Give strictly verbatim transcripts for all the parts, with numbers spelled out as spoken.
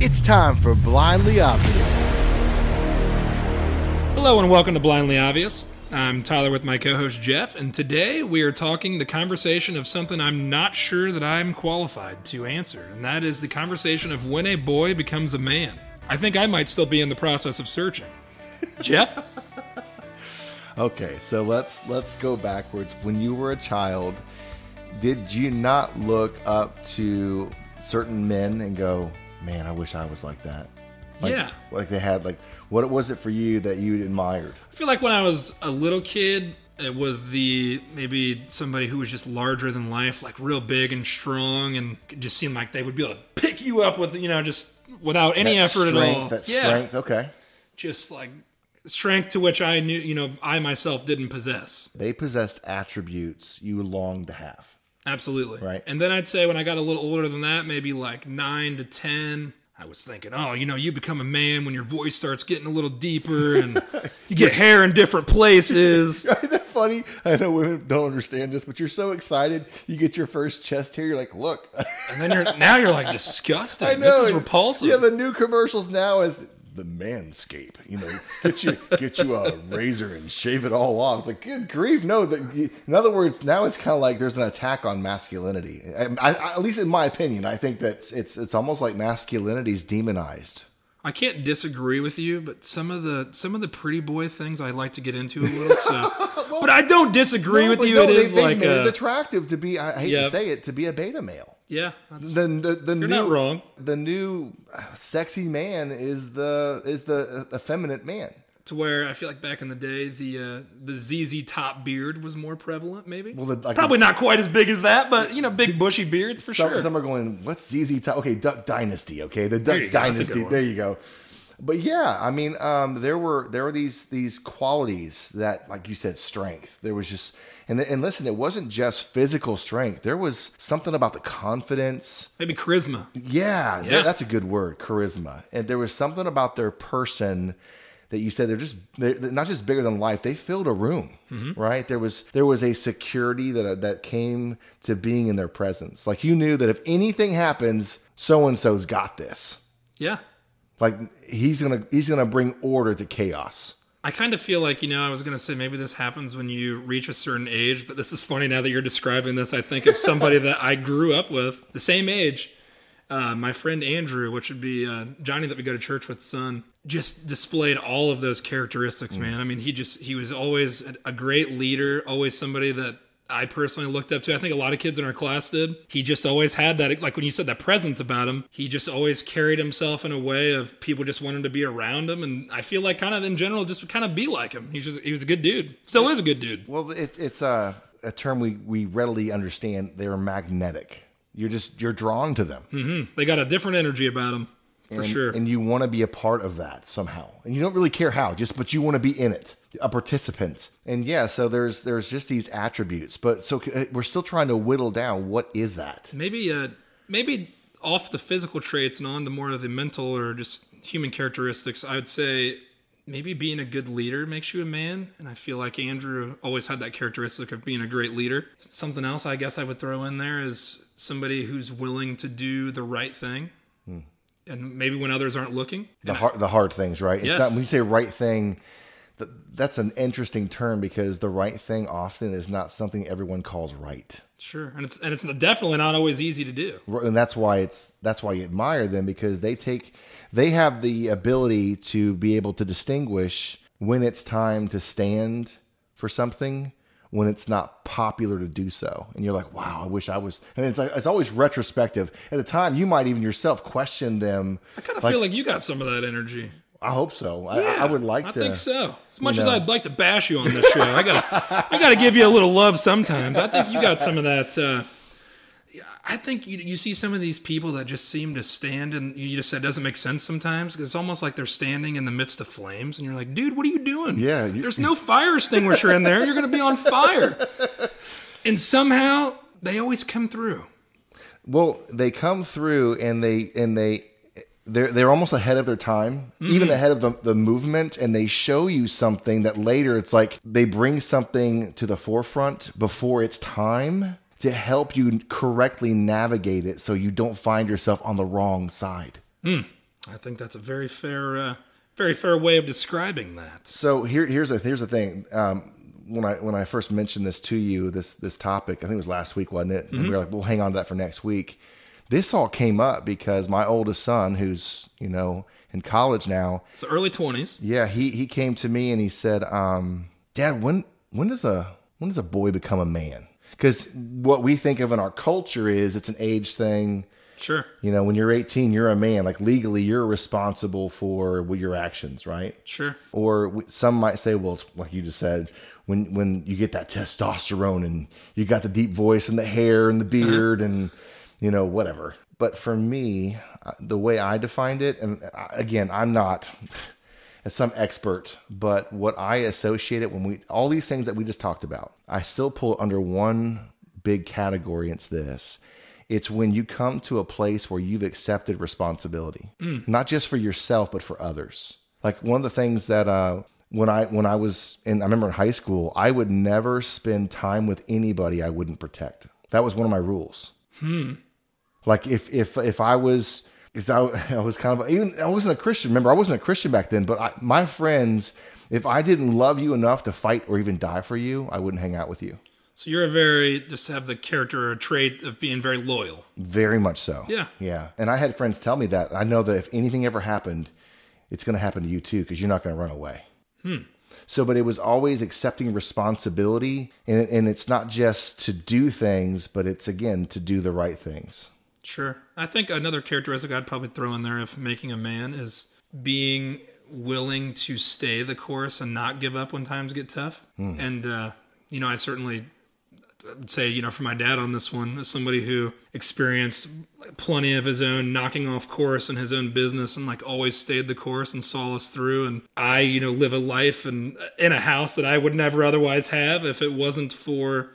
It's time for Blindly Obvious. Hello and welcome to Blindly Obvious. I'm Tyler with my co-host Jeff, and today we are talking the conversation of something I'm not sure that I'm qualified to answer, and that is the conversation of when a boy becomes a man. I think I might still be in the process of searching. Jeff? Okay, so let's let's go backwards. When you were a child, did you not look up to certain men and go, man, I wish I was like that? Like, yeah. Like they had, like, what was it for you that you admired? I feel like when I was a little kid, it was the, maybe somebody who was just larger than life, like real big and strong, and it just seemed like they would be able to pick you up with, you know, just without any that effort strength, at all. That yeah. strength, okay. Just like strength to which I knew, you know, I myself didn't possess. They possessed attributes you longed to have. Absolutely. Right. And then I'd say when I got a little older than that, maybe like nine to ten, I was thinking, oh, you know, you become a man when your voice starts getting a little deeper and you get hair in different places. Isn't that funny? I know women don't understand this, but you're so excited. You get your first chest hair. You're like, look. And then you're now you're like, disgusting. I know. This is repulsive. Yeah, the new commercials now is the Manscape. You know, get you get you a razor and shave it all off. It's like, good grief. No, that, in other words, now it's kind of like there's an attack on masculinity. I, I, at least in my opinion, I think that it's it's almost like masculinity is demonized. I can't disagree with you, but some of the some of the pretty boy things I like to get into a little. So, well, but I don't disagree no, with you. No, it they, is they like made a, it attractive to be. I hate yep. to say it, to be a beta male. Yeah, that's, the, the, the you're new, not wrong. The new sexy man is the is the effeminate man. To where I feel like back in the day, the uh, the Z Z Top beard was more prevalent, maybe. Well, the, like Probably the, not quite as big as that, but, you know, big bushy beards for some, sure. Some are going, what's Z Z Top? Okay, Duck Dynasty, okay? The There Duck you go. That's a Dynasty, good one. there you go. But yeah, I mean, um, there were there were these these qualities that, like you said, strength. There was just, and, and listen, it wasn't just physical strength. There was something about the confidence. Maybe charisma. Yeah, Yeah. That, that's a good word, charisma. And there was something about their person that you said they're just they're not just bigger than life. They filled a room, mm-hmm. right? There was there was a security that that came to being in their presence. Like you knew that if anything happens, so and so's got this. Yeah. Like he's gonna he's gonna bring order to chaos. I kind of feel like, you know, I was going to say maybe this happens when you reach a certain age, but this is funny now that you're describing this. I think of somebody that I grew up with, the same age. Uh, my friend Andrew, which would be uh, Johnny that we go to church with, son, just displayed all of those characteristics, mm. man. I mean, he just he was always a great leader, always somebody that I personally looked up to. I think a lot of kids in our class did. He just always had that, like when you said that presence about him, he just always carried himself in a way of people just wanted to be around him. And I feel like kind of in general, just kind of be like him. He's just, he was a good dude. Still is a good dude. Well, it's, it's a, a term we, we readily understand. They're magnetic. You're just, you're drawn to them. Mm-hmm. They got a different energy about them. For and, sure. And you want to be a part of that somehow. And you don't really care how, just but you want to be in it, a participant. And yeah, so there's there's just these attributes. But so we're still trying to whittle down what is that? Maybe uh maybe off the physical traits and on to more of the mental or just human characteristics, I would say maybe being a good leader makes you a man. And I feel like Andrew always had that characteristic of being a great leader. Something else I guess I would throw in there is somebody who's willing to do the right thing. Hmm. And maybe when others aren't looking. The hard, the hard things, right? It's yes. not, when you say right thing, that's an interesting term because the right thing often is not something everyone calls right. Sure. And it's and it's definitely not always easy to do. And that's why it's that's why you admire them, because they take they have the ability to be able to distinguish when it's time to stand for something, when it's not popular to do so. And you're like, wow, I wish I was. And it's like, it's always retrospective. At the time, you might even yourself question them. I kind of like, feel like you got some of that energy. I hope so. Yeah, I, I would like I to. I think so. As much you as know. I'd like to bash you on this show, I gotta, I gotta give you a little love sometimes. I think you got some of that. Uh, I think you, you see some of these people that just seem to stand, and you just said it doesn't make sense sometimes, because it's almost like they're standing in the midst of flames, and you're like, dude, what are you doing? Yeah, you, there's no fire extinguisher in there. You're gonna be on fire. And somehow they always come through. Well, they come through, and they and they. They're they're almost ahead of their time, mm-hmm. even ahead of the, the movement, and they show you something that later it's like they bring something to the forefront before it's time to help you correctly navigate it so you don't find yourself on the wrong side. Mm. I think that's a very fair, uh, very fair way of describing that. So here, here's a here's the thing. Um, when I when I first mentioned this to you, this this topic, I think it was last week, wasn't it? Mm-hmm. And we were like, we'll hang on to that for next week. This all came up because my oldest son, who's you know in college now, so early twenties. Yeah, he he came to me and he said, um, "Dad, when when does a when does a boy become a man?" Because what we think of in our culture is it's an age thing. Sure. You know, when you're eighteen, you're a man. Like legally, you're responsible for your actions, right? Sure. Or some might say, well, it's like you just said, when when you get that testosterone and you got the deep voice and the hair and the beard uh-huh. and, you know, whatever. But for me, the way I defined it, and again, I'm not some expert, but what I associate it when we, all these things that we just talked about, I still pull under one big category. It's this. It's when you come to a place where you've accepted responsibility, mm. not just for yourself, but for others. Like one of the things that, uh, when I, when I was in, I remember in high school, I would never spend time with anybody I wouldn't protect. That was one of my rules. Hmm. Like if, if, if I was, because I, I was kind of, even, I wasn't a Christian. Remember, I wasn't a Christian back then, but I, my friends, if I didn't love you enough to fight or even die for you, I wouldn't hang out with you. So you're a very, just have the character or trait of being very loyal. Very much so. Yeah. Yeah. And I had friends tell me that. I know that if anything ever happened, it's going to happen to you too, because you're not going to run away. Hmm. So, but it was always accepting responsibility. And, and it's not just to do things, but it's, again, to do the right things. Sure. I think another characteristic I'd probably throw in there of making a man is being willing to stay the course and not give up when times get tough. Hmm. And, uh, you know, I certainly... I'd say, you know, for my dad on this one, as somebody who experienced plenty of his own knocking off course in his own business and like always stayed the course and saw us through. And I, you know, live a life and in a house that I would never otherwise have if it wasn't for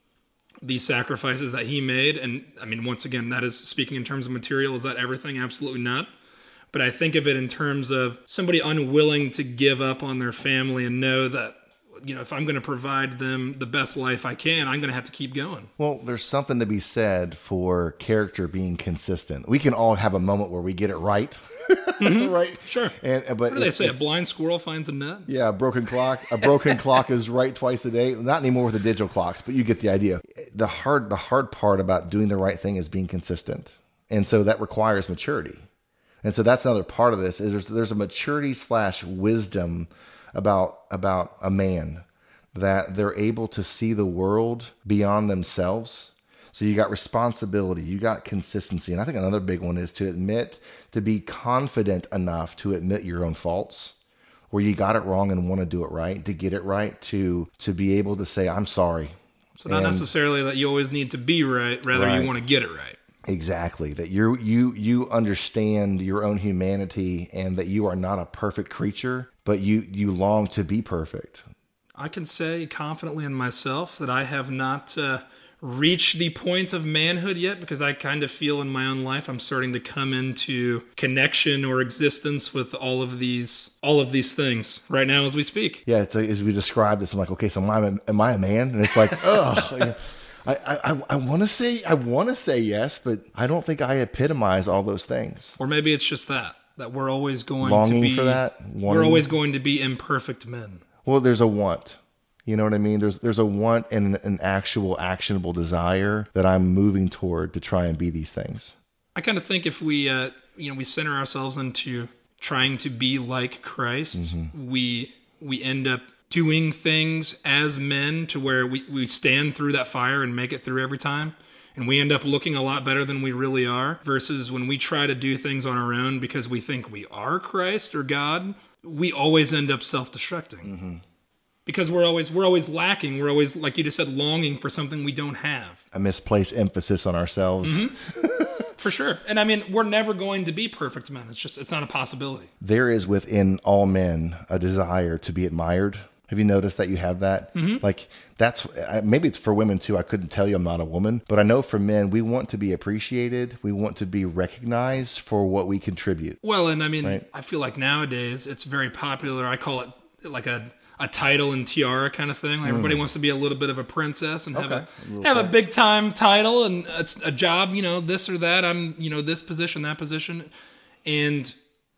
the sacrifices that he made. And I mean, once again, that is speaking in terms of material. Is that everything? Absolutely not. But I think of it in terms of somebody unwilling to give up on their family and know that, you know, if I'm going to provide them the best life I can, I'm going to have to keep going. Well, there's something to be said for character being consistent. We can all have a moment where we get it right. Mm-hmm. Right? Sure. And, but what do they say? A blind squirrel finds a nut? Yeah, a broken clock. A broken clock is right twice a day. Not anymore with the digital clocks, but you get the idea. The hard, the hard part about doing the right thing is being consistent. And so that requires maturity. And so that's another part of this is there's, there's a maturity slash wisdom about about a man, that they're able to see the world beyond themselves. So you got responsibility, you got consistency. And I think another big one is to admit, to be confident enough to admit your own faults, where you got it wrong and want to do it right, to get it right, to to be able to say, I'm sorry. So not and, necessarily that you always need to be right, rather right. you want to get it right. Exactly. That you you you understand your own humanity and that you are not a perfect creature, but you, you long to be perfect. I can say confidently in myself that I have not uh, reached the point of manhood yet, because I kind of feel in my own life I'm starting to come into connection or existence with all of these all of these things right now as we speak. Yeah, it's like, as we describe this, I'm like, okay, so am I, am I a man? And it's like, oh. I, I, I want to say I want to say yes, but I don't think I epitomize all those things. Or maybe it's just that that we're always going longing to be for that. Wanting. We're always going to be imperfect men. Well, there's a want. You know what I mean? There's there's a want and an actual actionable desire that I'm moving toward to try and be these things. I kind of think if we uh, you know we center ourselves into trying to be like Christ, mm-hmm. we we end up doing things as men to where we, we stand through that fire and make it through every time. And we end up looking a lot better than we really are, versus when we try to do things on our own because we think we are Christ or God, we always end up self-destructing. Mm-hmm. Because we're always we're always lacking. We're always, like you just said, longing for something we don't have. A misplaced emphasis on ourselves. Mm-hmm. For sure. And I mean, we're never going to be perfect men. It's just, it's not a possibility. There is within all men a desire to be admired. Have you noticed that you have that? Mm-hmm. Like that's, maybe it's for women too. I couldn't tell you, I'm not a woman, but I know for men, we want to be appreciated. We want to be recognized for what we contribute. Well, and I mean, right? I feel like nowadays it's very popular. I call it like a, a title and tiara kind of thing. Like mm. Everybody wants to be a little bit of a princess and have okay. a, a have price. a big time title and it's a job, you know, this or that. I'm, you know, this position, that position. And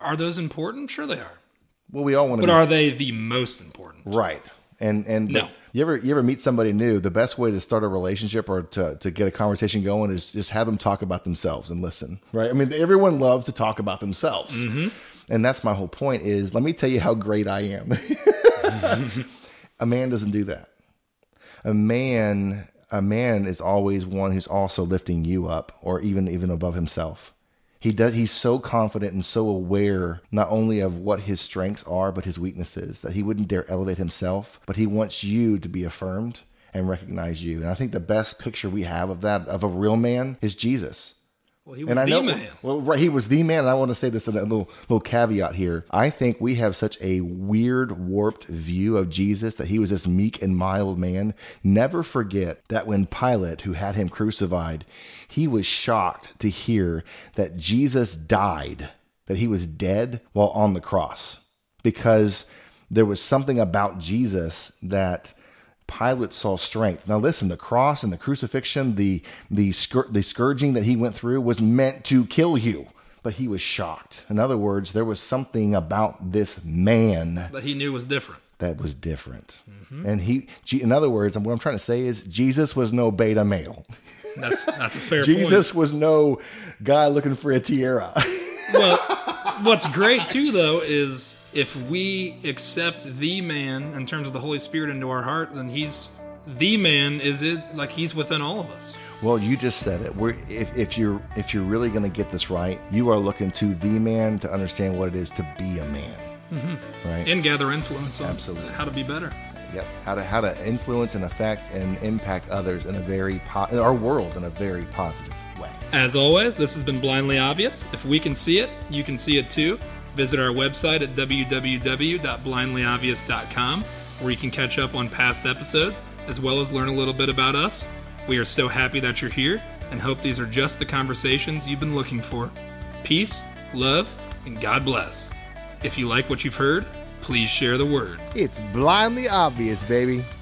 Are those important? Sure they are. Well, we all want to. But be, are they the most important? right? And and No. you ever you ever meet somebody new? The best way to start a relationship or to to get a conversation going is just have them talk about themselves and listen. Right? I mean, everyone loves to talk about themselves, mm-hmm. and that's my whole point. Is let me tell you how great I am. A man doesn't do that. A man a man is always one who's also lifting you up, or even even above himself. He does. He's so confident and so aware not only of what his strengths are, but his weaknesses, that he wouldn't dare elevate himself, but he wants you to be affirmed and recognize you. And I think the best picture we have of that, of a real man, is Jesus. Well, he was And I the know, man. well, right, he was the man. And I want to say this in a little little caveat here. I think we have such a weird, warped view of Jesus that he was this meek and mild man. Never forget that when Pilate, who had him crucified, he was shocked to hear that Jesus died, that he was dead while on the cross, because there was something about Jesus that Pilate saw strength. Now listen, the cross and the crucifixion, the the scour- the scourging that he went through was meant to kill you, but he was shocked. In other words, there was something about this man That he knew was different. that was different. Mm-hmm. And he, in other words, what I'm trying to say is Jesus was no beta male. That's that's a fair Jesus point. was no guy looking for a tiara. Well, what's great too, though, is if we accept the man in terms of the Holy Spirit into our heart, then he's the man. Is it like he's within all of us? Well, you just said it. We're, if, if you're if you're really going to get this right, you are looking to the man to understand what it is to be a man, mm-hmm. right? And gather influence on Absolutely. how to be better. Yep. How to how to influence and affect and impact others in a very po- our world in a very positive way. As always, this has been Blindly Obvious. If we can see it, you can see it too. Visit our website at w w w dot blindly obvious dot com, where you can catch up on past episodes, as well as learn a little bit about us. We are so happy that you're here, and hope these are just the conversations you've been looking for. Peace, love, and God bless. If you like what you've heard, please share the word. It's blindly obvious, baby.